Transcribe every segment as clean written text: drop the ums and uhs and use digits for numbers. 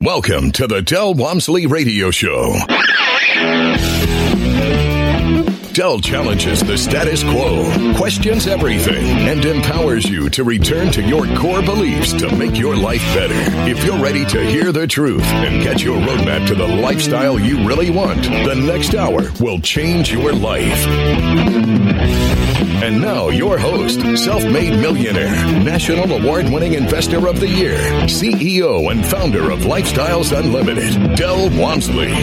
Welcome to the Del Walmsley Radio Show. Del challenges the status quo, questions everything, and empowers you to return to your core beliefs to make your life better. If you're ready to hear the truth and get your roadmap to the lifestyle you really want, the next hour will change your life. And now, your host, self-made millionaire, national award-winning investor of the year, CEO and founder of Lifestyles Unlimited, Del Walmsley.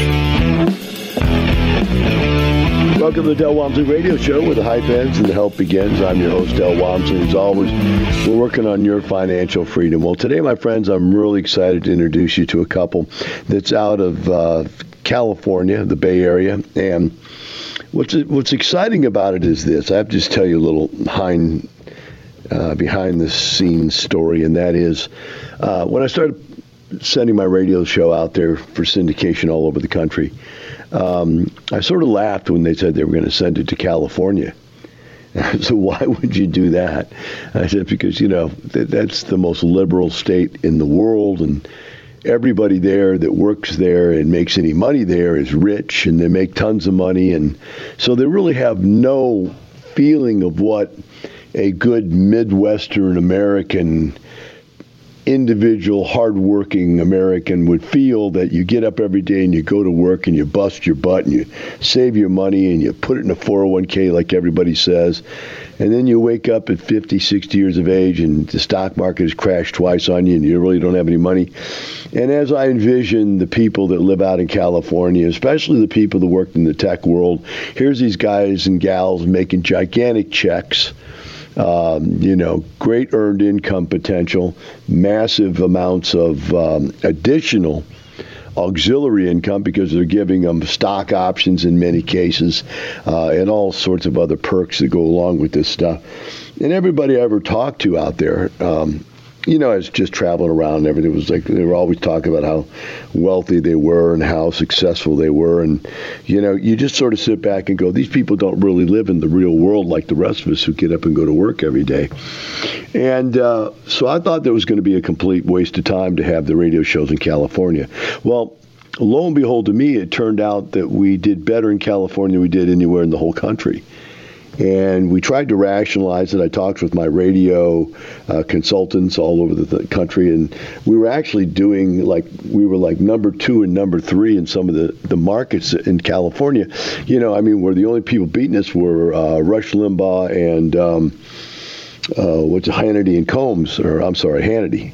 Welcome to the Del Walmsley Radio Show, where the hype ends and the help begins. I'm your host, Del Walmsley. As always, we're working on your financial freedom. Well, today, my friends, I'm really excited to introduce you to a couple that's out of California, the Bay Area. And what's exciting about it is this. I have to just tell you a little behind-the-scenes story, and that is when I started sending my radio show out there for syndication all over the country, I sort of laughed when they said they were going to send it to California. So why would you do that? I said, because, that's the most liberal state in the world, and everybody there that works there and makes any money there is rich, and they make tons of money. And so they really have no feeling of what a good Midwestern American individual, hardworking American would feel, that you get up every day and you go to work and you bust your butt and you save your money and you put it in a 401k like everybody says. And then you wake up at 50, 60 years of age and the stock market has crashed twice on you and you really don't have any money. And as I envision the people that live out in California, especially the people that work in the tech world, here's these guys and gals making gigantic checks. Great earned income potential, massive amounts of additional auxiliary income because they're giving them stock options in many cases, and all sorts of other perks that go along with this stuff. And everybody I ever talked to out there, I was just traveling around and everything. It was like they were always talking about how wealthy they were and how successful they were. And, you just sort of sit back and go, these people don't really live in the real world like the rest of us who get up and go to work every day. And so I thought there was going to be a complete waste of time to have the radio shows in California. Well, lo and behold, to me, it turned out that we did better in California than we did anywhere in the whole country. And we tried to rationalize it. I talked with my radio consultants all over the country, and we were actually doing we were number 2 and number 3 in some of the markets in California. Where the only people beating us were Rush Limbaugh and Hannity and Combs, Hannity.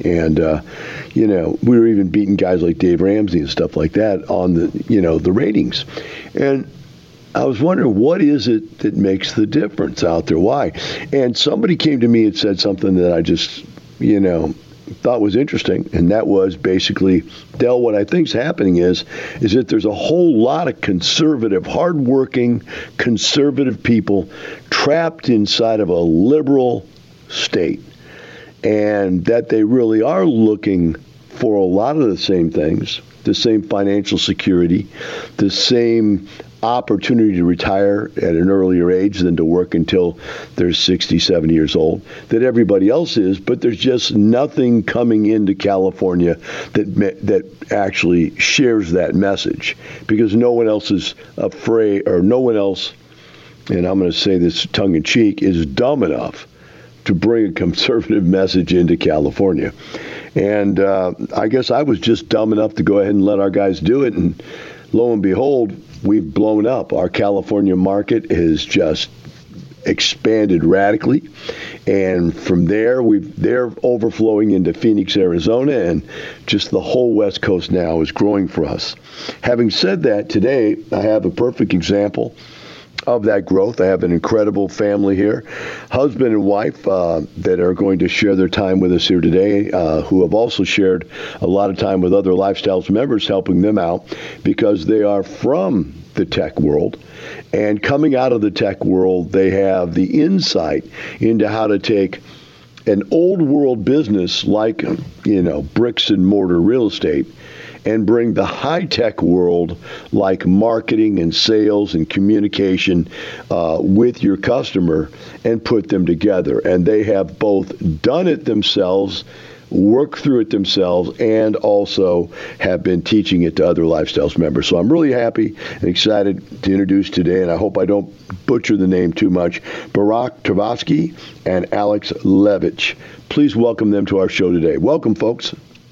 And, we were even beating guys like Dave Ramsey and stuff like that on the ratings. And I was wondering, what is it that makes the difference out there? Why? And somebody came to me and said something that I just, thought was interesting, and that was basically, Del, what I think's happening is that there's a whole lot of conservative, hardworking, conservative people trapped inside of a liberal state, and that they really are looking for a lot of the same things, the same financial security, the same opportunity to retire at an earlier age than to work until they're 60, 70 years old, that everybody else is, but there's just nothing coming into California that actually shares that message, because no one else is afraid, or no one else, and I'm going to say this tongue-in-cheek, is dumb enough to bring a conservative message into California. And I guess I was just dumb enough to go ahead and let our guys do it, and lo and behold, we've blown up. Our California market has just expanded radically, and from there they're overflowing into Phoenix, Arizona, and just the whole West Coast now is growing for us. Having said that, today I have a perfect example of that growth. I have an incredible family here, husband and wife, that are going to share their time with us here today, who have also shared a lot of time with other Lifestyles members, helping them out because they are from the tech world. And coming out of the tech world, they have the insight into how to take an old world business like, bricks and mortar real estate and bring the high-tech world like marketing and sales and communication with your customer and put them together. And they have both done it themselves work through it themselves, and also have been teaching it to other Lifestyles members. So I'm really happy and excited to introduce today, and I hope I don't butcher the name too much, Barak Tversky and Alex Levitch. Please welcome them to our show today. Welcome, folks.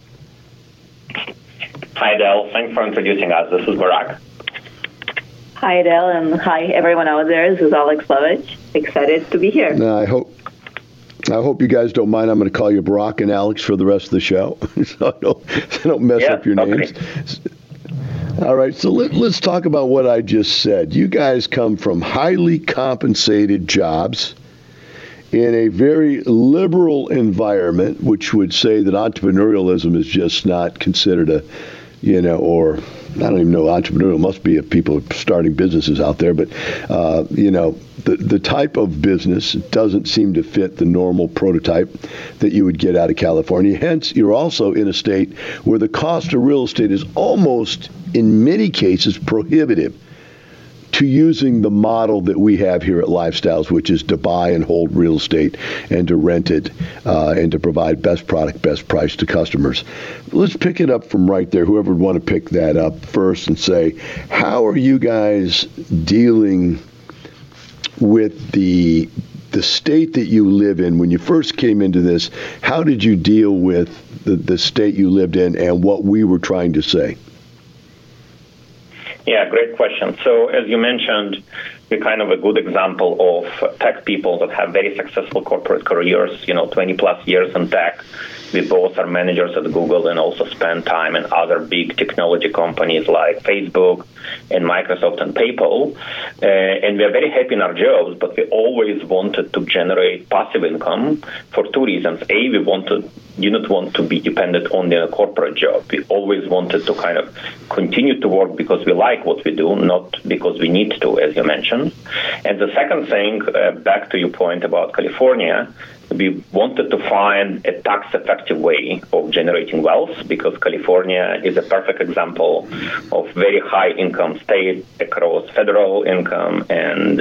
Hi, Del. Thanks for introducing us. This is Barak. Hi, Del, and hi, everyone out there. This is Alex Levitch. Excited to be here. I hope you guys don't mind. I'm going to call you Barak and Alex for the rest of the show, so I don't mess up your names. All right, so let's talk about what I just said. You guys come from highly compensated jobs in a very liberal environment, which would say that entrepreneurialism is just not considered or I don't even know, entrepreneurial must be if people are starting businesses out there, but, the type of business doesn't seem to fit the normal prototype that you would get out of California. Hence, you're also in a state where the cost of real estate is almost, in many cases, prohibitive to using the model that we have here at Lifestyles, which is to buy and hold real estate and to rent it and to provide best product, best price to customers. Let's pick it up from right there. Whoever would want to pick that up first and say, how are you guys dealing with the state that you live in? When you first came into this, how did you deal with the state you lived in and what we were trying to say? Yeah, great question. So as you mentioned, we're kind of a good example of tech people that have very successful corporate careers, 20 plus years in tech. We both are managers at Google and also spend time in other big technology companies like Facebook and Microsoft and PayPal. And we are very happy in our jobs, but we always wanted to generate passive income for two reasons. A, you don't want to be dependent only on a corporate job. We always wanted to kind of continue to work because we like what we do, not because we need to, as you mentioned. And the second thing, back to your point about California, we wanted to find a tax-effective way of generating wealth because California is a perfect example of very high income state across federal income and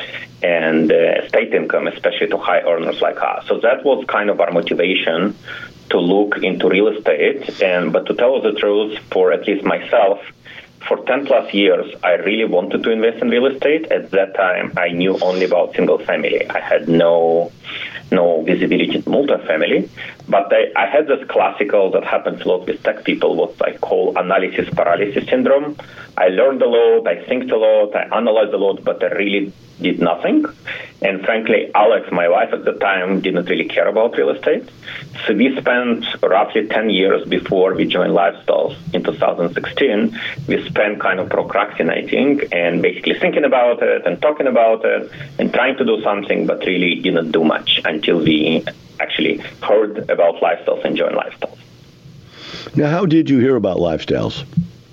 state income, especially to high earners like us. So that was kind of our motivation to look into real estate. But to tell the truth, for at least myself, for 10 plus years, I really wanted to invest in real estate. At that time, I knew only about single family. I had no visibility in multifamily. But I had this classical that happens a lot with tech people, what I call analysis paralysis syndrome. I learned a lot, I think a lot, I analyzed a lot, but I really did nothing. And frankly, Alex, my wife at the time, didn't really care about real estate. So we spent roughly 10 years before we joined Lifestyles in 2016. We spent kind of procrastinating and basically thinking about it and talking about it and trying to do something, but really didn't do much until we actually heard about Lifestyles and joined Lifestyles. Now, how did you hear about Lifestyles?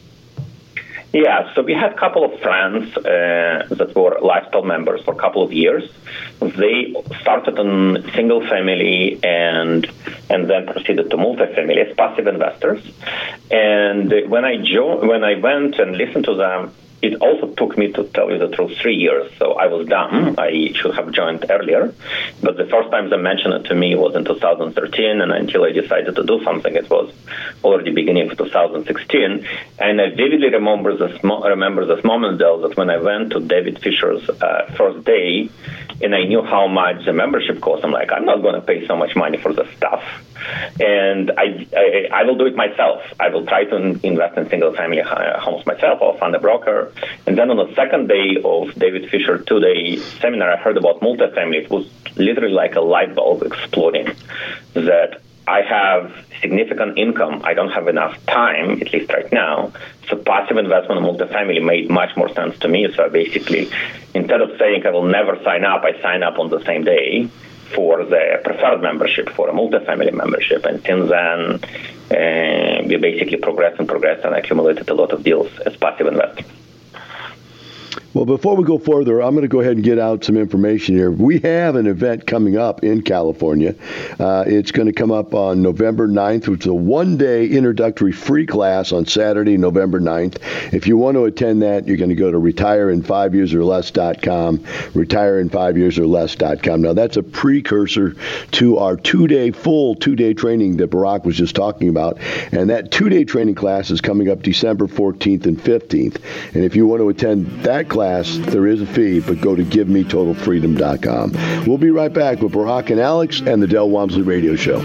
Yeah, so we had a couple of friends that were Lifestyle members for a couple of years. They started on single family and then proceeded to multifamily as passive investors. And when I went and listened to them, it also took me, to tell you the truth, 3 years. So I was dumb. I should have joined earlier. But the first time they mentioned it to me was in 2013, and until I decided to do something, it was already beginning of 2016. And I vividly remember this moment, though, that when I went to David Fisher's first day, and I knew how much the membership cost, I'm like, I'm not going to pay so much money for this stuff. And I will do it myself. I will try to invest in single-family homes myself. I'll find a broker. And then on the second day of David Fisher 2-day seminar, I heard about multifamily. It was literally like a light bulb exploding, that I have significant income. I don't have enough time, at least right now. So passive investment in multifamily made much more sense to me. So I basically, instead of saying I will never sign up, I sign up on the same day for the preferred membership, for a multifamily membership. And since then, we basically progressed and accumulated a lot of deals as passive investors. Well, before we go further, I'm going to go ahead and get out some information here. We have an event coming up in California. It's going to come up on November 9th, which is a one-day introductory free class on Saturday, November 9th. If you want to attend that, you're going to go to retireinfiveyearsorless.com, retireinfiveyearsorless.com. Now, that's a precursor to our full two-day training that Barak was just talking about. And that two-day training class is coming up December 14th and 15th. And if you want to attend that class, there is a fee, but go to GiveMeTotalFreedom.com. We'll be right back with Barak and Alex and the Del Walmsley Radio Show.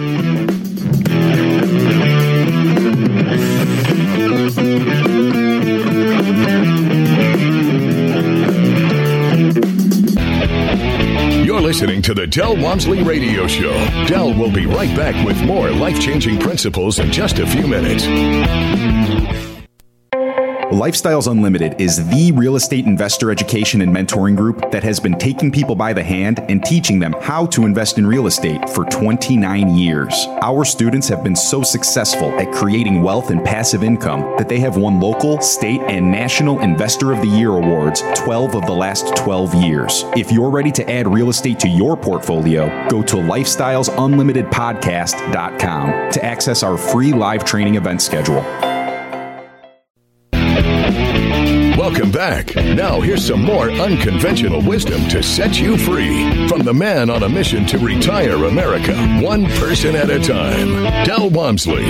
You're listening to the Del Walmsley Radio Show. Del will be right back with more life-changing principles in just a few minutes. Lifestyles Unlimited is the real estate investor education and mentoring group that has been taking people by the hand and teaching them how to invest in real estate for 29 years. Our students have been so successful at creating wealth and passive income that they have won local, state, and national Investor of the Year awards 12 of the last 12 years. If you're ready to add real estate to your portfolio, go to lifestylesunlimitedpodcast.com to access our free live training event schedule. Welcome back. Now here's some more unconventional wisdom to set you free from the man on a mission to retire America, one person at a time, Del Walmsley.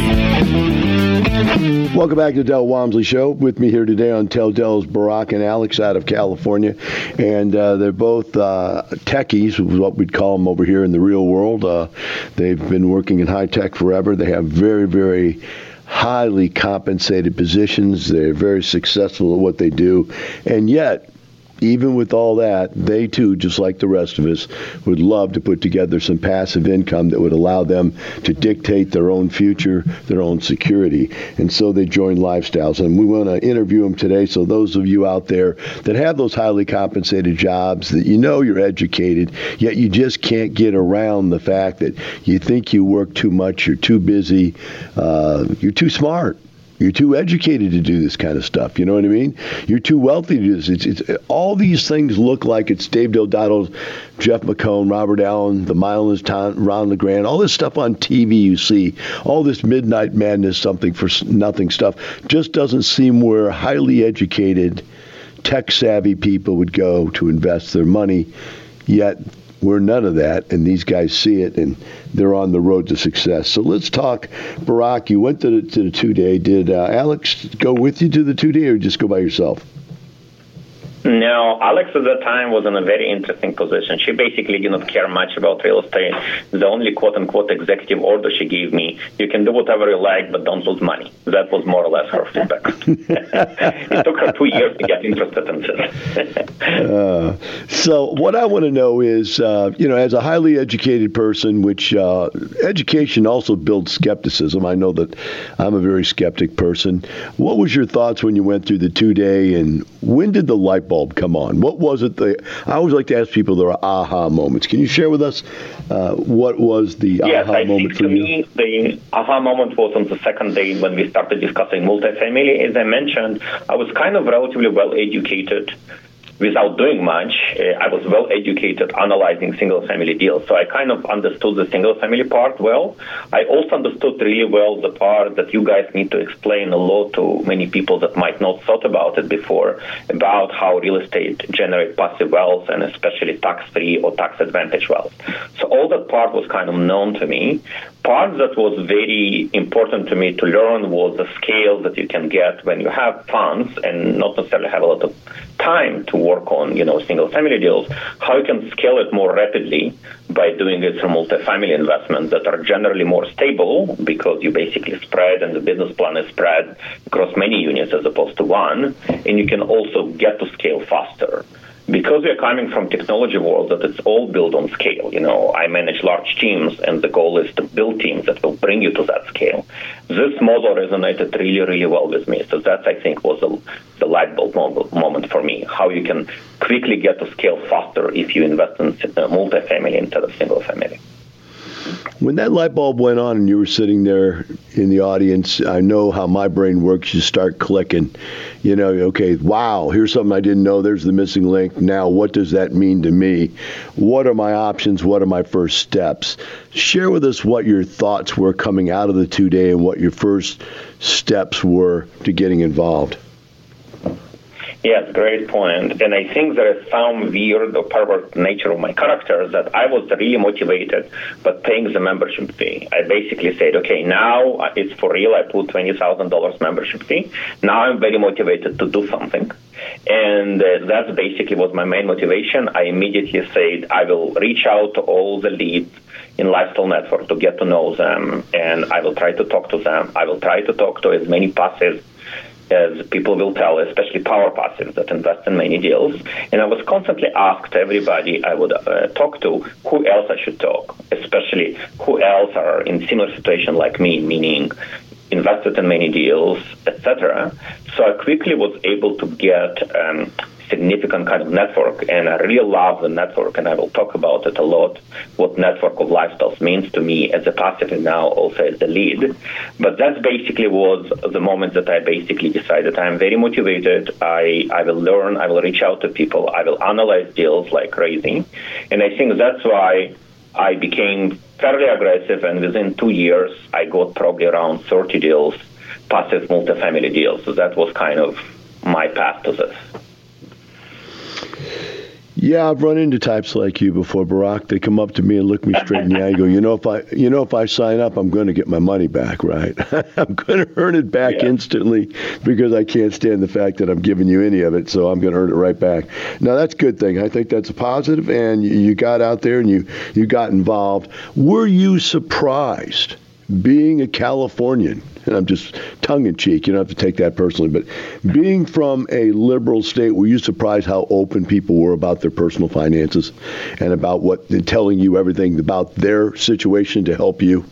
Welcome back to the Del Walmsley Show. With me here today on Tell Del's Barak and Alex out of California. And they're both techies, what we'd call them over here in the real world. They've been working in high tech forever. They have very, very highly compensated positions. They're very successful at what they do. And yet, even with all that, they too, just like the rest of us, would love to put together some passive income that would allow them to dictate their own future, their own security. And so they joined Lifestyles. And we want to interview them today. So those of you out there that have those highly compensated jobs, that you know you're educated, yet you just can't get around the fact that you think you work too much, you're too busy, you're too smart. You're too educated to do this kind of stuff. You know what I mean? You're too wealthy to do this. It's all these things look like it's Dave Deodato, Jeff McCone, Robert Allen, the Milans, Ron LeGrand, all this stuff on TV you see, all this midnight madness, something for nothing stuff, just doesn't seem where highly educated, tech-savvy people would go to invest their money. Yet we're none of that, and these guys see it, and they're on the road to success. So let's talk. Barak, you went to the two-day. Did Alex go with you to the two-day, or just go by yourself? No, Alex at that time was in a very interesting position. She basically did not care much about real estate. The only quote-unquote executive order she gave me, you can do whatever you like, but don't lose money. That was more or less her feedback. It took her 2 years to get interested in this. So what I want to know is, as a highly educated person, which education also builds skepticism. I know that I'm a very skeptic person. What was your thoughts when you went through the two-day, and when did the light bulb come on? What was it? I always like to ask people their aha moments. Can you share with us what was the aha moment for you? Yes, the aha moment was on the second day when we started discussing multifamily. As I mentioned, I was kind of relatively well-educated. Without doing much, I was well-educated analyzing single-family deals. So I kind of understood the single-family part well. I also understood really well the part that you guys need to explain a lot to many people that might not thought about it before, about how real estate generates passive wealth and especially tax-free or tax-advantage wealth. So all that part was kind of known to me. Part that was very important to me to learn was the scale that you can get when you have funds and not necessarily have a lot of time to work on, single-family deals, how you can scale it more rapidly by doing it through multifamily investments that are generally more stable because you basically spread and the business plan is spread across many units as opposed to one, and you can also get to scale faster. Because we are coming from technology world that it's all built on scale. I manage large teams, and the goal is to build teams that will bring you to that scale. This model resonated really, really well with me. So that, I think, was the light bulb moment for me, how you can quickly get to scale faster if you invest in multifamily instead of single family. When that light bulb went on and you were sitting there in the audience, I know how my brain works. You start clicking, okay, wow, here's something I didn't know. There's the missing link. Now, what does that mean to me? What are my options? What are my first steps? Share with us what your thoughts were coming out of the 2-day and what your first steps were to getting involved. Yes, great point. And I think there is some weird or perverse nature of my character that I was really motivated by paying the membership fee. I basically said, okay, now it's for real. I put $20,000 membership fee. Now I'm very motivated to do something. And that's basically was my main motivation. I immediately said I will reach out to all the leads in Lifestyle Network to get to know them, and I will try to talk to them. I will try to talk to as many passives as people will tell, especially power passives that invest in many deals. And I was constantly asked everybody I would talk to who else I should talk, especially who else are in similar situation like me, meaning invested in many deals, etc. So I quickly was able to get significant kind of network, and I really love the network, and I will talk about it a lot, what network of lifestyles means to me as a passive and now also as a lead. But that basically was the moment that I basically decided I'm very motivated, I will learn, I will reach out to people, I will analyze deals like crazy, and I think that's why I became fairly aggressive, and within 2 years I got probably around 30 deals, passive multifamily deals. So that was kind of my path to this. Yeah, I've run into types like you before, Barak. They come up to me and look me straight in the eye and go, if I sign up, I'm going to get my money back, right? I'm going to earn it back instantly because I can't stand the fact that I'm giving you any of it, so I'm going to earn it right back. Now, that's a good thing. I think that's a positive, and you got out there and you got involved. Were you surprised, being a Californian, and I'm just tongue-in-cheek, you don't have to take that personally, but being from a liberal state, were you surprised how open people were about their personal finances and about telling you everything about their situation to help you?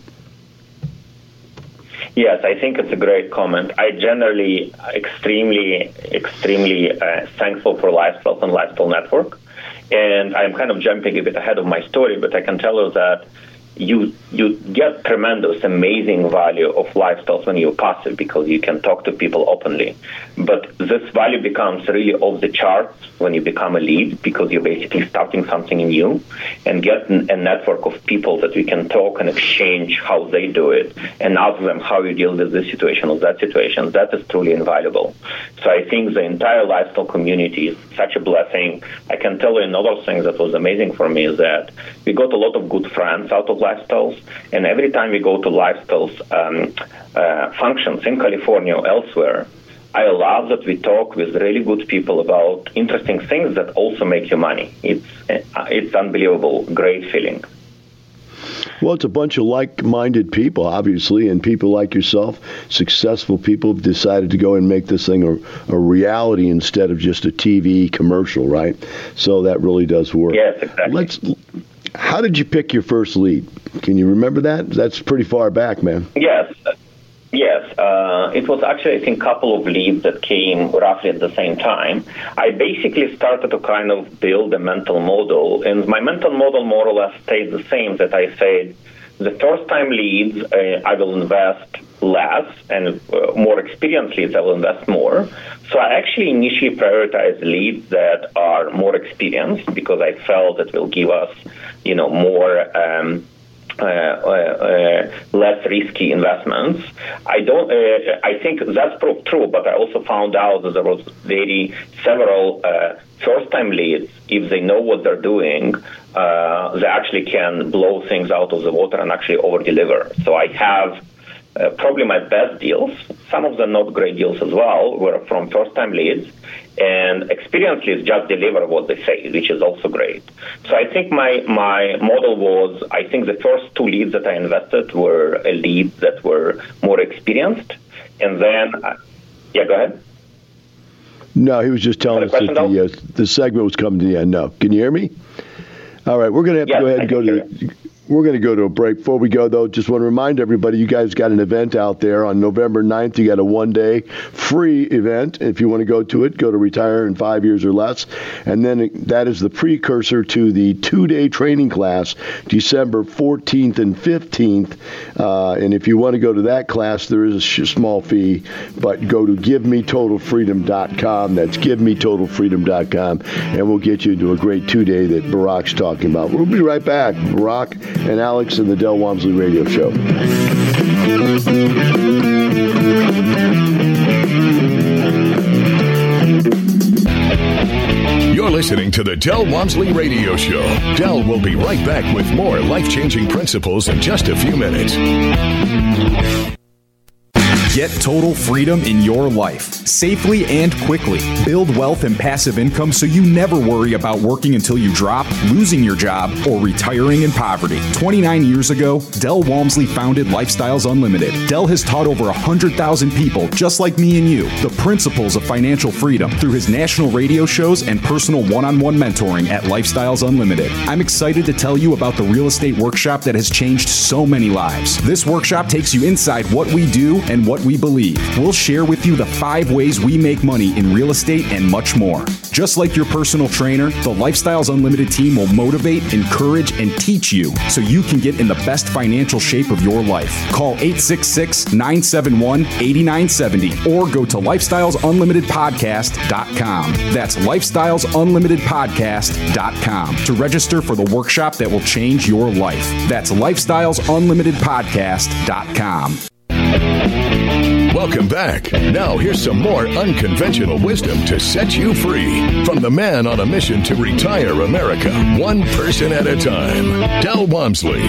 Yes, I think it's a great comment. I generally extremely thankful for Lifestyle and Lifestyle Network, and I'm kind of jumping a bit ahead of my story, but I can tell you that you get tremendous, amazing value of lifestyles when you're passive because you can talk to people openly. But this value becomes really off the charts when you become a lead because you're basically starting something new and get a network of people that we can talk and exchange how they do it and ask them how you deal with this situation or that situation. That is truly invaluable. So I think the entire lifestyle community is such a blessing. I can tell you another thing that was amazing for me is that we got a lot of good friends out of Lifestyles, and every time we go to Lifestyles functions in California or elsewhere, I love that we talk with really good people about interesting things that also make you money. It's unbelievable, great feeling. Well, it's a bunch of like-minded people, obviously, and people like yourself, successful people, have decided to go and make this thing a reality instead of just a TV commercial, right? So that really does work. Yes, exactly. How did you pick your first lead? Can you remember that? That's pretty far back, man. Yes. It was actually, I think, a couple of leads that came roughly at the same time. I basically started to kind of build a mental model, and my mental model more or less stayed the same, that I said, the first-time leads, I will invest less, and more experienced leads, I will invest more. So I actually initially prioritized leads that are more experienced because I felt it will give us, more less risky investments. I think that's proved true, but I also found out that there was several first-time leads. If they know what they're doing, they actually can blow things out of the water and actually over-deliver. So I have probably my best deals. Some of the not great deals as well were from first-time leads, and experienced leads just deliver what they say, which is also great. So I think my model was, I think the first 2 leads that I invested were leads that were more experienced, and then, go ahead. No, he was just telling us that the segment was coming to the end. No. Can you hear me? All right, we're going to have to go ahead and go to We're going to go to a break. Before we go, though, just want to remind everybody, you guys got an event out there on November 9th. You got a one-day free event. If you want to go to it, go to Retire in 5 Years or Less. And then that is the precursor to the two-day training class, December 14th and 15th. And if you want to go to that class, there is a small fee, but go to GiveMeTotalFreedom.com. That's GiveMeTotalFreedom.com, and we'll get you into a great two-day that Barack's talking about. We'll be right back. Barack and Alex in the Del Walmsley Radio Show. You're listening to the Del Walmsley Radio Show. Del will be right back with more life-changing principles in just a few minutes. Get total freedom in your life, safely and quickly. Build wealth and passive income so you never worry about working until you drop, losing your job, or retiring in poverty. 29 years ago, Del Walmsley founded Lifestyles Unlimited. Del has taught over 100,000 people, just like me and you, the principles of financial freedom through his national radio shows and personal one-on-one mentoring at Lifestyles Unlimited. I'm excited to tell you about the real estate workshop that has changed so many lives. This workshop takes you inside what we do and what we believe. We'll share with you the 5 ways we make money in real estate and much more. Just like your personal trainer, the Lifestyles Unlimited team will motivate, encourage, and teach you so you can get in the best financial shape of your life. Call 866-971-8970 or go to LifestylesUnlimitedPodcast.com. That's LifestylesUnlimitedPodcast.com to register for the workshop that will change your life. That's LifestylesUnlimitedPodcast.com. Welcome back. Now here's some more unconventional wisdom to set you free from the man on a mission to retire America, one person at a time, Del Walmsley.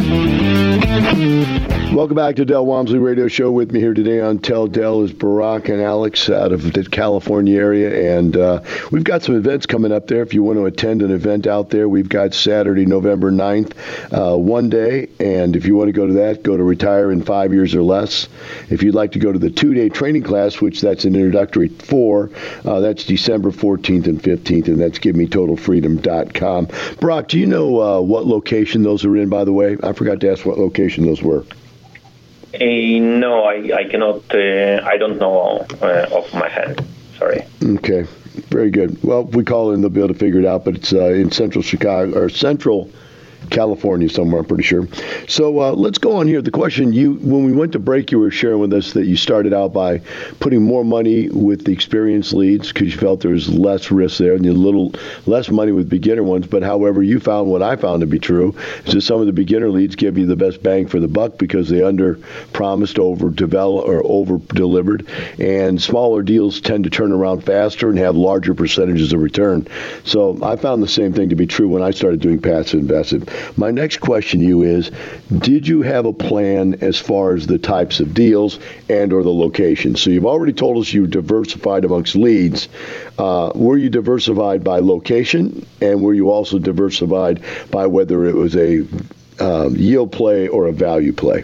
Welcome back to Del Walmsley Radio Show. With me here today on Tell Del is Barack and Alex out of the California area, and we've got some events coming up there. If you want to attend an event out there, we've got Saturday, November 9th, one day, and if you want to go to that, go to Retire in 5 Years or Less. If you'd like to go to the two-day training class, which that's an introductory for, that's December 14th and 15th, and that's GiveMeTotalFreedom.com. Barack, do you know what location those are in, by the way? I forgot to ask what location those were. No, I cannot. I don't know off my head. Sorry. Okay, very good. Well, if we call in, they'll be able to figure it out. But it's in Central Chicago or Central California somewhere, I'm pretty sure. So let's go on here. The question, when we went to break, you were sharing with us that you started out by putting more money with the experienced leads because you felt there was less risk there and a little less money with beginner ones. But however, you found what I found to be true is that some of the beginner leads give you the best bang for the buck because they under-promised, over-delivered, and smaller deals tend to turn around faster and have larger percentages of return. So I found the same thing to be true when I started doing passive investing. My next question to you is, did you have a plan as far as the types of deals and or the location? So you've already told us you diversified amongst leads. Were you diversified by location, and were you also diversified by whether it was a yield play or a value play?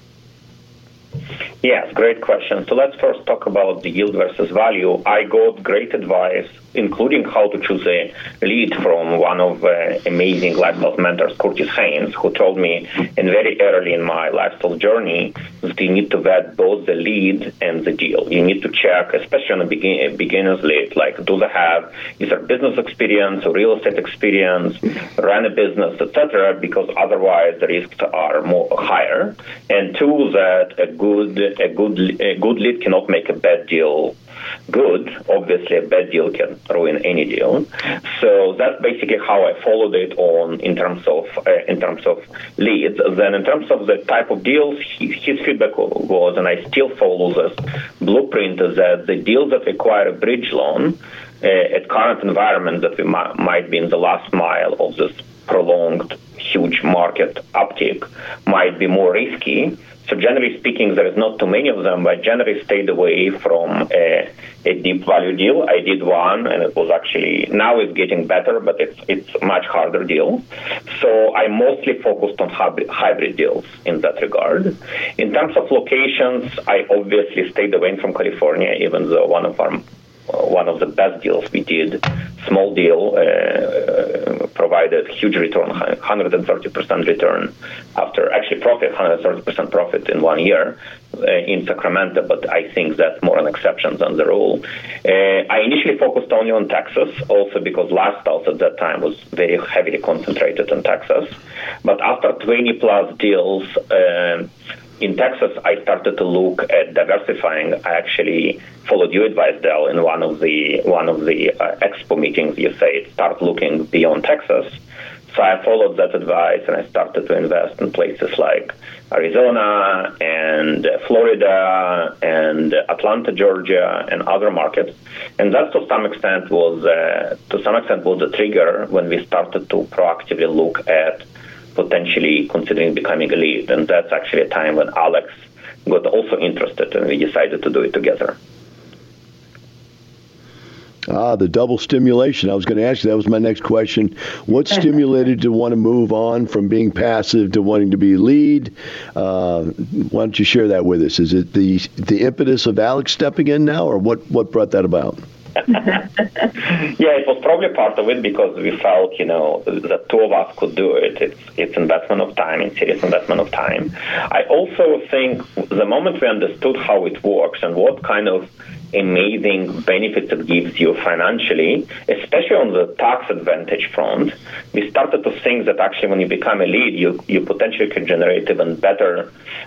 Yes, great question. So let's first talk about the yield versus value. I got great advice, including how to choose a lead from one of amazing lifestyle mentors, Curtis Haynes, who told me very early in my lifestyle journey that you need to vet both the lead and the deal. You need to check, especially on a beginner's lead, like do they have either business experience or real estate experience, run a business, etc., because otherwise the risks are more higher. And two, that a good lead cannot make a bad deal good. Obviously, a bad deal can ruin any deal. So that's basically how I followed it in terms of leads. Then in terms of the type of deals, his feedback was, and I still follow this blueprint, is that the deals that require a bridge loan at current environment that we might be in the last mile of this prolonged huge market uptick might be more risky. So generally speaking, there is not too many of them, but generally stayed away from a deep value deal. I did one, and it was actually, now it's getting better, but it's a much harder deal. So I mostly focused on hybrid deals in that regard. In terms of locations, I obviously stayed away from California, even though one of the best deals we did, small deal, provided huge return, 130% return after actually profit, 130% profit in 1 year in Sacramento, but I think that's more an exception than the rule. I initially focused only on Texas, also because LifeStyles at that time was very heavily concentrated in Texas. But after 20 plus deals in Texas, I started to look at diversifying. I actually followed your advice, Del, in one of the expo meetings. You said start looking beyond Texas. So I followed that advice and I started to invest in places like Arizona and Florida and Atlanta, Georgia, and other markets. And that to some extent was the trigger when we started to proactively look at potentially considering becoming a lead. And that's actually a time when Alex got also interested and we decided to do it together. The double stimulation. I was going to ask you, that was my next question. What stimulated to want to move on from being passive to wanting to be lead? Why don't you share that with us? Is it the impetus of Alex stepping in now, or what brought that about? Yeah, it was probably part of it because we felt, the two of us could do it. It's investment of time, it's serious investment of time. I also think the moment we understood how it works and what kind of amazing benefits it gives you financially, especially on the tax advantage front, we started to think that actually when you become a lead, you potentially can generate even better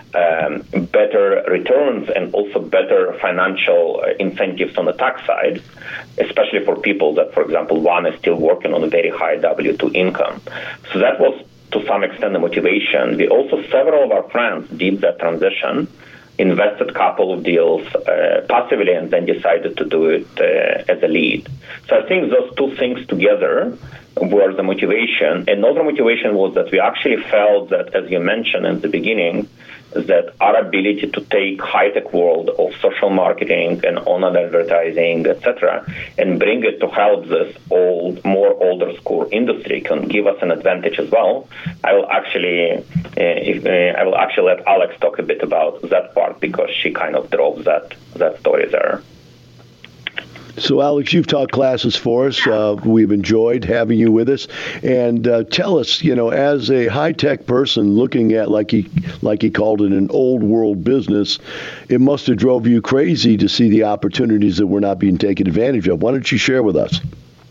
returns and also better financial incentives on the tax side, especially for people that, for example, one is still working on a very high W-2 income. So that was to some extent the motivation. We also, several of our friends did that transition, invested a couple of deals passively, and then decided to do it as a lead. So I think those two things together were the motivation. Another motivation was that we actually felt that, as you mentioned in the beginning, that our ability to take high-tech world of social marketing and online advertising, etc., and bring it to help this more older school industry can give us an advantage as well. I will actually let Alex talk a bit about that part because she kind of drove that story there. So, Alex, you've taught classes for us. We've enjoyed having you with us. And tell us, as a high-tech person looking at, like he called it, an old world business, it must have drove you crazy to see the opportunities that were not being taken advantage of. Why don't you share with us?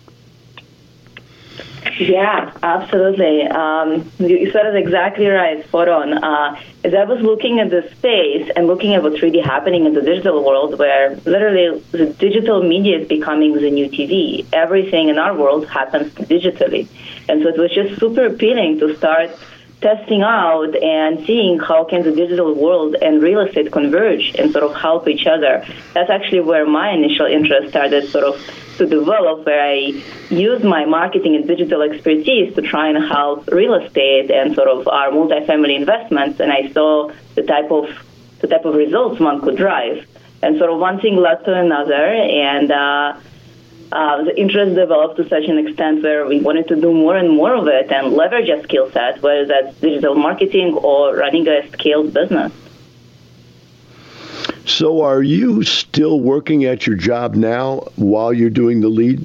Yeah, absolutely. You said it exactly right, spot on. As I was looking at the space and looking at what's really happening in the digital world, where literally the digital media is becoming the new TV. Everything in our world happens digitally. And so it was just super appealing to start testing out and seeing how can the digital world and real estate converge and sort of help each other. That's actually where my initial interest started sort of to develop, where I use my marketing and digital expertise to try and help real estate and sort of our multifamily investments, and I saw the type of results one could drive. And sort of one thing led to another, and the interest developed to such an extent where we wanted to do more and more of it and leverage a skill set, whether that's digital marketing or running a scaled business. So are you still working at your job now while you're doing the lead?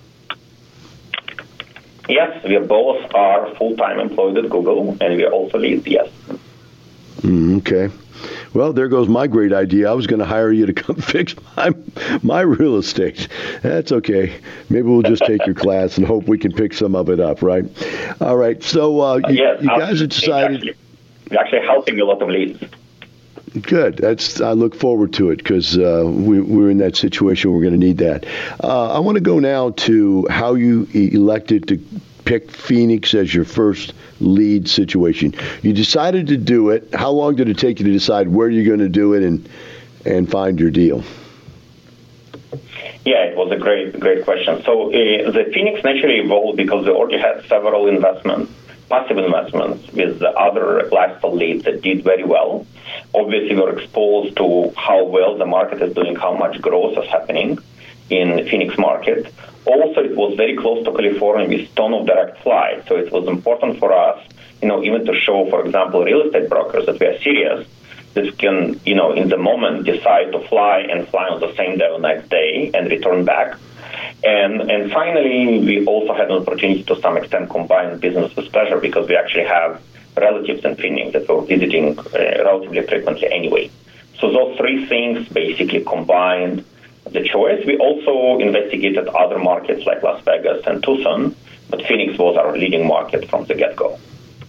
Yes, we both are full-time employed at Google, and we are also leads, yes. Okay. Well, there goes my great idea. I was going to hire you to come fix my real estate. That's okay. Maybe we'll just take your class and hope we can pick some of it up, right? All right. So you guys have decided... We're actually helping a lot of leads. Good. I look forward to it because we're in that situation. We're going to need that. I want to go now to how you elected to pick Phoenix as your first lead situation. You decided to do it. How long did it take you to decide where you're going to do it and find your deal? Yeah, it was a great question. So the Phoenix naturally evolved because we already had several investments, passive investments with the other lifestyle leads that did very well. Obviously, we're exposed to how well the market is doing, how much growth is happening in the Phoenix market. Also, it was very close to California with ton of direct flight. So it was important for us, even to show, for example, real estate brokers that we are serious, that can, in the moment decide to fly on the same day or next day and return back. And finally, we also had an opportunity to some extent combine business with pleasure because we actually have relatives in Phoenix that we're visiting relatively frequently anyway. So those three things basically combined the choice. We also investigated other markets like Las Vegas and Tucson, but Phoenix was our leading market from the get-go.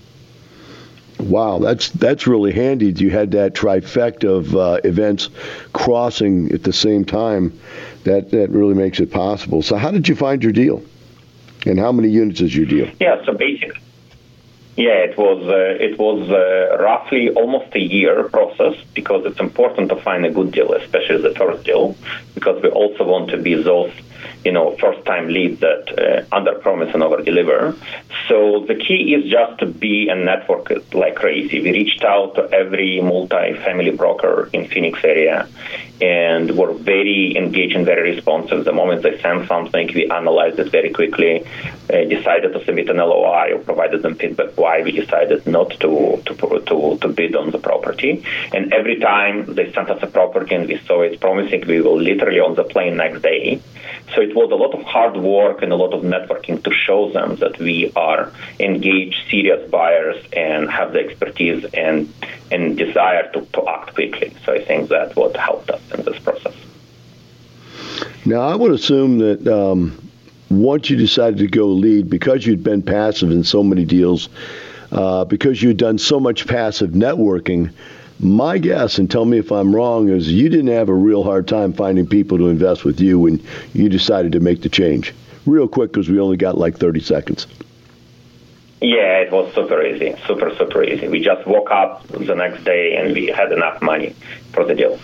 Wow, that's really handy. You had that trifecta of events crossing at the same time. That really makes it possible. So how did you find your deal? And how many units is your deal? Yeah, so basically, it was roughly almost a year process because it's important to find a good deal, especially the first deal, because we also want to be those first-time leads that under-promise and over-deliver. So the key is just to be a network like crazy. We reached out to every multi-family broker in Phoenix area, and were very engaged and very responsive. The moment they sent something, we analyzed it very quickly, decided to submit an LOI, or provided them feedback why we decided not to bid on the property. And every time they sent us a property and we saw it promising, we were literally on the plane next day. So it was a lot of hard work and a lot of networking to show them that we are engaged, serious buyers and have the expertise and desire to act quickly. So I think that's what helped us in this process. Now, I would assume that once you decided to go lead, because you'd been passive in so many deals, because you'd done so much passive networking, my guess, and tell me if I'm wrong, is you didn't have a real hard time finding people to invest with you when you decided to make the change. Real quick, because we only got like 30 seconds. Yeah, it was super easy, super easy. We just woke up the next day and we had enough money for the deal.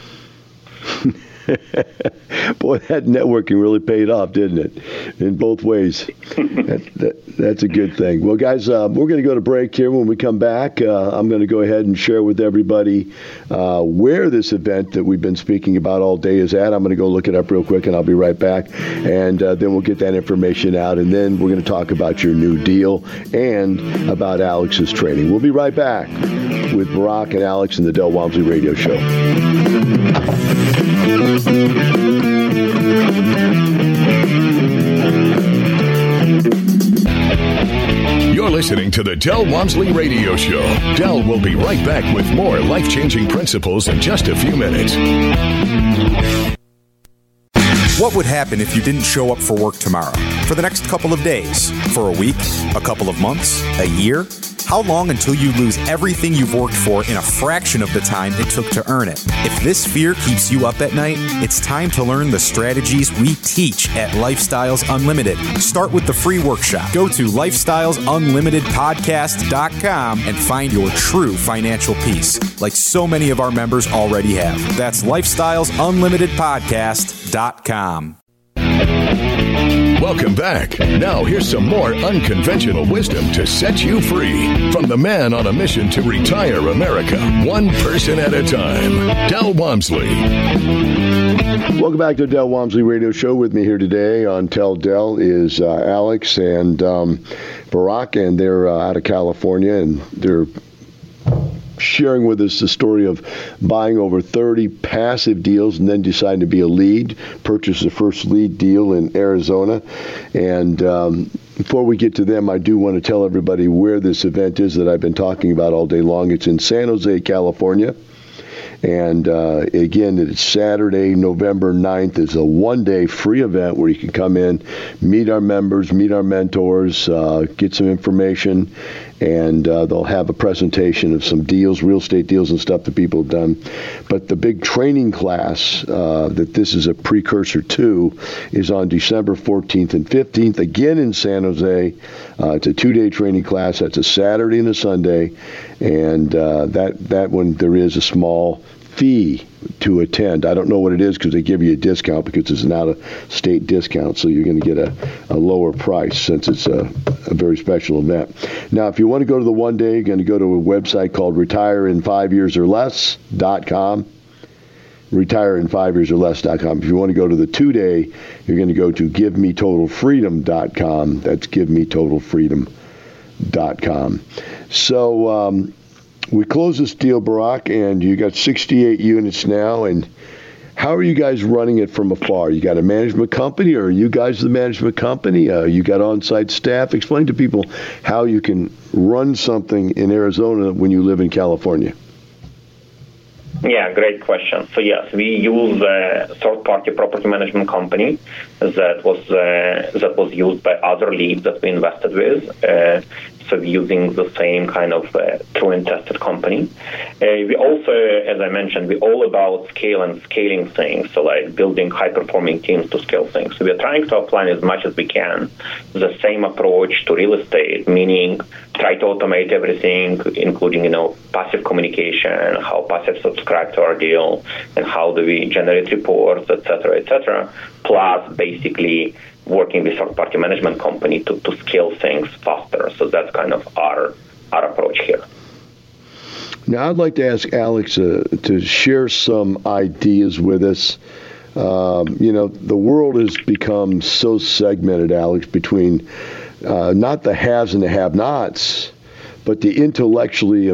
Boy, that networking really paid off, didn't it? In both ways. That's a good thing. Well, guys, we're going to go to break here. When we come back, I'm going to go ahead and share with everybody where this event that we've been speaking about all day is at. I'm going to go look it up real quick, and I'll be right back. And then we'll get that information out, and then we're going to talk about your new deal and about Alex's training. We'll be right back with Barak and Alex in the Del Walmsley Radio Show. You're listening to the Del Walmsley Radio Show. Del will be right back with more life-changing principles in just a few minutes. What would happen if you didn't show up for work tomorrow? For the next couple of days? For a week? A couple of months? A year? How long until you lose everything you've worked for in a fraction of the time it took to earn it? If this fear keeps you up at night, it's time to learn the strategies we teach at Lifestyles Unlimited. Start with the free workshop. Go to lifestylesunlimitedpodcast.com and find your true financial peace, like so many of our members already have. That's lifestylesunlimitedpodcast.com. Welcome back. Now here's some more unconventional wisdom to set you free from the man on a mission to retire America, one person at a time, Del Walmsley. Welcome back to the Del Walmsley Radio Show. With me here today on Tell Del is Alex and Barak, and they're out of California, and they're sharing with us the story of buying over 30 passive deals and then deciding to be a lead, purchase the first lead deal in Arizona. And before we get to them, I do want to tell everybody where this event is that I've been talking about all day long. It's in San Jose, California. And again, it's Saturday, November 9th. It's a one-day free event where you can come in, meet our members, meet our mentors, get some information, and they'll have a presentation of some deals, real estate deals and stuff that people have done. But the big training class that this is a precursor to is on December 14th and 15th, again in San Jose. It's a two-day training class. That's a Saturday and a Sunday. And that one, there is a small fee to attend. I don't know what it is because they give you a discount because it's an out-of-state discount, so you're going to get a lower price since it's a very special event. Now, if you want to go to the one day, you're going to go to a website called retireinfiveyearsorless.com. retireinfiveyearsorless.com. If you want to go to the 2 day, you're going to go to givemetotalfreedom.com. That's givemetotalfreedom.com. So we closed this deal, Barak, and you got 68 units now. And How are you guys running it from afar? You got a management company, or are you guys the management company? You got on-site staff? Explain to people how you can run something in Arizona when you live in California. Yeah, great question. So yes, we use a third-party property management company that was used by other leads that we invested with. So we're using the same kind of true and tested company. We also, as I mentioned, we're all about scaling things, so like building high-performing teams to scale things. So we're trying to apply as much as we can the same approach to real estate, meaning try to automate everything, including, passive communication, how passive subscribe to our deal, and how do we generate reports, et cetera, plus basically working with third-party management company to scale things faster. So that's kind of our approach here. Now, I'd like to ask Alex to share some ideas with us. The world has become so segmented, Alex, between not the haves and the have-nots, but the intellectually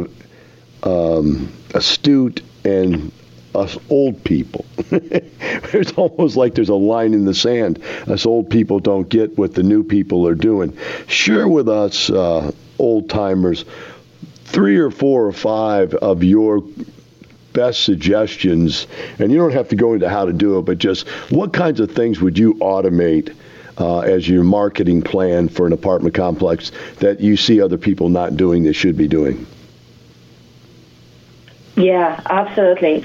astute and us old people. It's almost like there's a line in the sand. Us old people don't get what the new people are doing. Share with us, old-timers, 3 or 4 or 5 of your best suggestions, and you don't have to go into how to do it, but just what kinds of things would you automate as your marketing plan for an apartment complex that you see other people not doing that should be doing? Yeah, absolutely.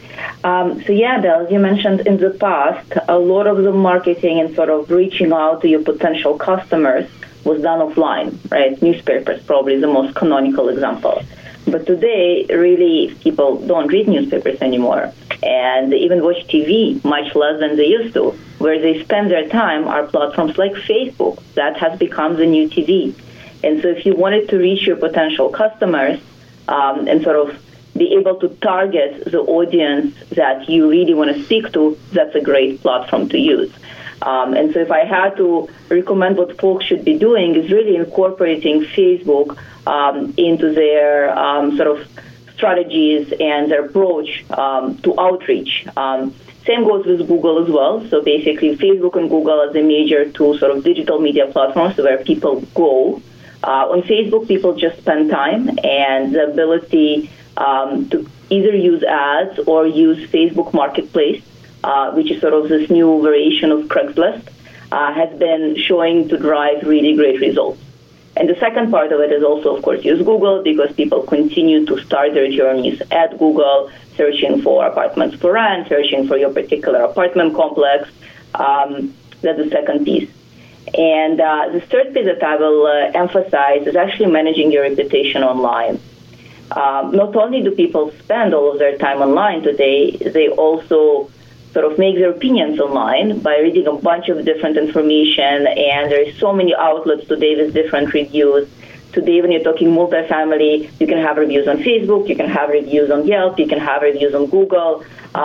Bill, as you mentioned in the past, a lot of the marketing and sort of reaching out to your potential customers was done offline, right? Newspapers, probably the most canonical example. But today, really, people don't read newspapers anymore, and they even watch TV much less than they used to. Where they spend their time are platforms like Facebook. That has become the new TV. And so if you wanted to reach your potential customers and sort of be able to target the audience that you really want to speak to, that's a great platform to use. And so if I had to recommend what folks should be doing is really incorporating Facebook into their sort of strategies and their approach to outreach. Same goes with Google as well. So basically Facebook and Google are the major two sort of digital media platforms where people go. On Facebook, people just spend time, and the ability to either use ads or use Facebook Marketplace, which is sort of this new variation of Craigslist, has been showing to drive really great results. And the second part of it is also, of course, use Google, because people continue to start their journeys at Google, searching for apartments for rent, searching for your particular apartment complex. That's the second piece. And the third piece that I will emphasize is actually managing your reputation online. Not only do people spend all of their time online today, they also sort of make their opinions online by reading a bunch of different information, and there is so many outlets today with different reviews. Today, when you're talking multifamily, you can have reviews on Facebook, you can have reviews on Yelp, you can have reviews on Google,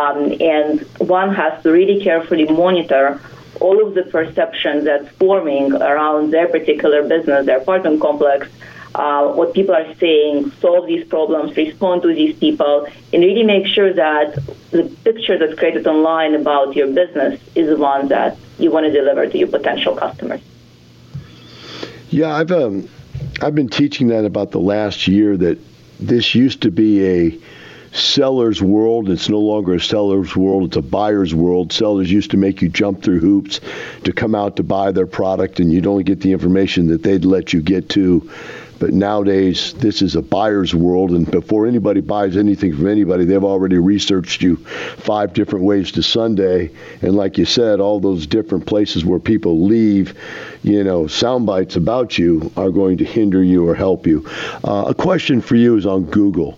and one has to really carefully monitor all of the perceptions that's forming around their particular business, their apartment complex, what people are saying, solve these problems, respond to these people, and really make sure that the picture that's created online about your business is the one that you want to deliver to your potential customers. Yeah, I've been teaching that about the last year, that this used to be a seller's world. It's no longer a seller's world. It's a buyer's world. Sellers used to make you jump through hoops to come out to buy their product, and you'd only get the information that they'd let you get to. But nowadays, this is a buyer's world, and before anybody buys anything from anybody, they've already researched you 5 different ways to Sunday. And like you said, all those different places where people leave, sound bites about you are going to hinder you or help you. A question for you is on Google.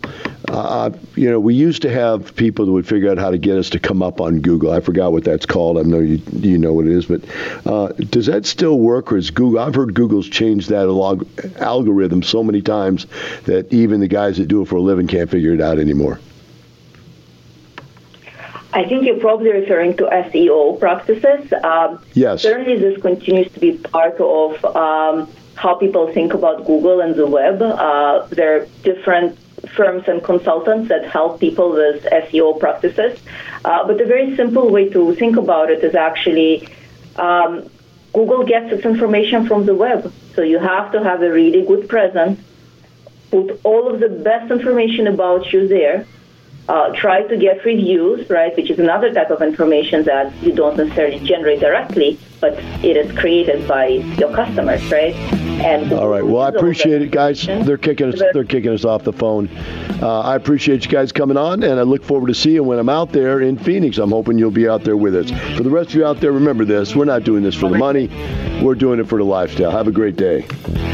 We used to have people that would figure out how to get us to come up on Google. I forgot what that's called. I know you know what it is, but does that still work, or is Google? I've heard Google's changed that algorithm so many times that even the guys that do it for a living can't figure it out anymore. I think you're probably referring to SEO practices. Yes. Certainly this continues to be part of how people think about Google and the web. There are different firms and consultants that help people with SEO practices. But a very simple way to think about it is actually Google gets its information from the web. So you have to have a really good presence, put all of the best information about you there, try to get reviews, right, which is another type of information that you don't necessarily generate directly, but it is created by your customers, right? And all right. Well, I appreciate it, guys. They're kicking us off the phone. I appreciate you guys coming on, and I look forward to seeing you when I'm out there in Phoenix. I'm hoping you'll be out there with us. For the rest of you out there, remember this: we're not doing this for the money. We're doing it for the lifestyle. Have a great day.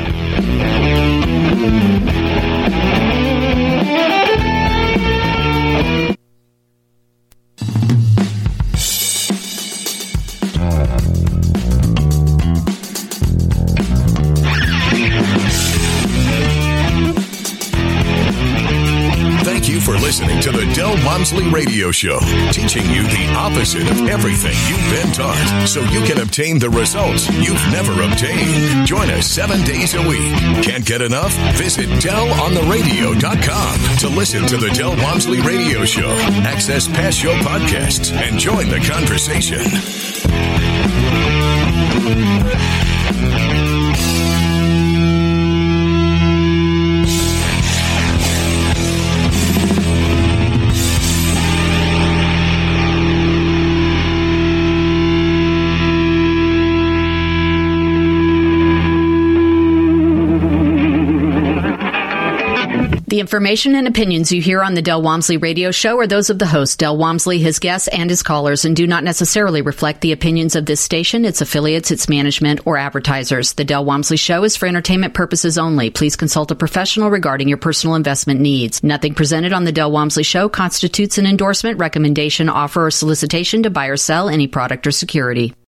For listening to the Del Walmsley Radio Show, teaching you the opposite of everything you've been taught, so you can obtain the results you've never obtained. Join us 7 days a week. Can't get enough? Visit DelOnTheRadio.com to listen to the Del Walmsley Radio Show, access past show podcasts, and join the conversation. The information and opinions you hear on the Del Walmsley Radio Show are those of the host, Del Walmsley, his guests, and his callers, and do not necessarily reflect the opinions of this station, its affiliates, its management, or advertisers. The Del Walmsley Show is for entertainment purposes only. Please consult a professional regarding your personal investment needs. Nothing presented on the Del Walmsley Show constitutes an endorsement, recommendation, offer, or solicitation to buy or sell any product or security.